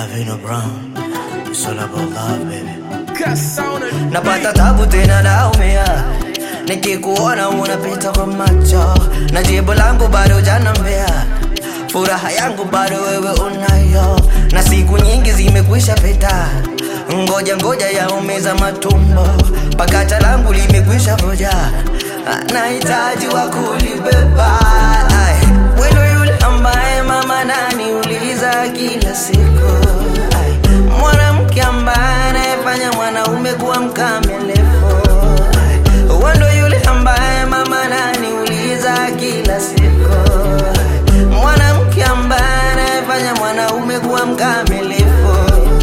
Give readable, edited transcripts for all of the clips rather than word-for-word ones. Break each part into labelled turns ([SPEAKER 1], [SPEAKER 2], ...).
[SPEAKER 1] Vino Brown. It's all about love, baby.
[SPEAKER 2] Napata tabu tena naumia nikikuona unapita kwa macho, na jibu langu bado janambia, furaha yangu bado wewe unayo, na siku nyingi zimekwisha pita, ngoja yaumiza matumbo, pakacha langu limekwisha voja, nahitaji wa kulibeba. Wewe yule ambaye mama nani uliza kila siku, mwanamke ambaye anayefanya mwanaume kuwa mkamilifu, wewe yule ambaye mama nani uliza kila siku, mwanamke ambaye anayefanya mwanaume kuwa mkamilifu.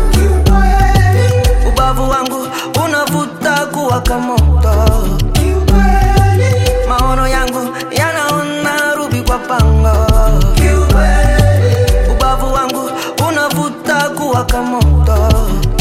[SPEAKER 2] Ubavu wangu unavuta kuwaka moto, maono yangu yanaona rubi kwa pango. Ubavu wangu unavuta kuwaka moto,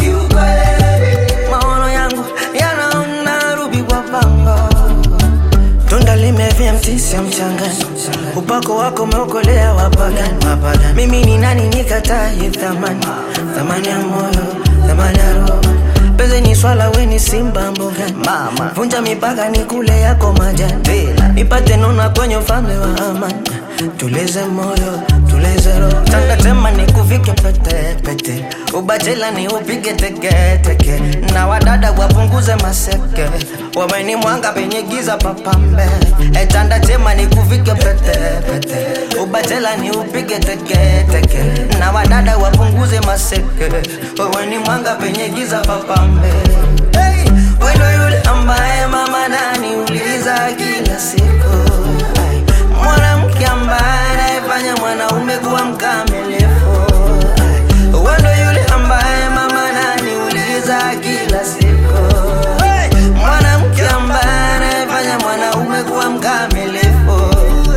[SPEAKER 2] maono yangu yanaona rubi kwa pango. Tunda limevia mtisi ya mchangani, upako wako umeokolea wapagani. Mimi ni nani nikataye thamani ya moyo, thamani ya roho. Peze ni swala we ni simba mbogani, mama vunja mipaka ni kule yako majani, nipate nona kwenye ufalme wa amani. Tuleze moyo, tuleze roho, tanda tema ni kuvike pete, ubachela ni upige teke, na wadada wapunguze maseke, wewe ni mwanga penye giza papambe. Tanda tema ni kuvike pete, ubachela ni upige teke, na wadada wapunguze maseke, wewe ni mwanga penye giza papambe. Hey, wewe yule ambaye mama nani uliza kila siku, mwanamke ambaye anayefanya mwanaume kuwa mkamilifu, wewe yule ambaye mama nani uliza kila siku, mwanamke ambaye anayefanya mwanaume kuwa mkamilifu.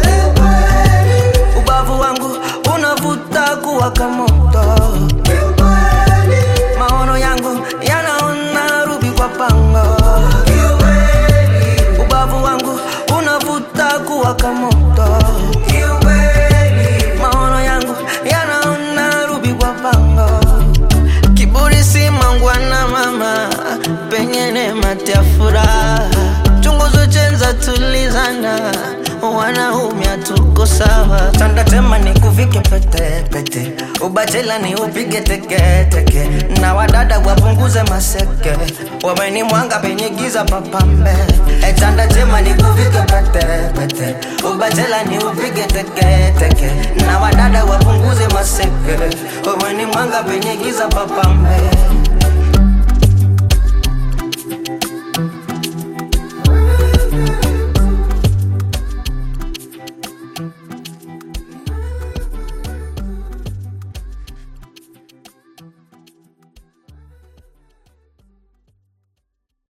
[SPEAKER 2] Ubavu wangu unavuta kuwaka moto, maono yangu yanaona rubi kwa pango. Ubavu wangu unavuta kuwaka moto, maono yangu yanaona rubi kwa pango. Kiburi si mangwana mama, penye neema tia furaha, chunguzo chenza tulizana, wanaume tuko sawa. Tanda tema ni kuvike pete, ubachela ni upige teke, na wadada wapunguze maseke, wewe ni mwanga penye giza papambe. Tanda tema ni kuvike pete, ubachela ni upige teke, na wadada wapunguze maseke, wewe ni mwanga penye giza papambe.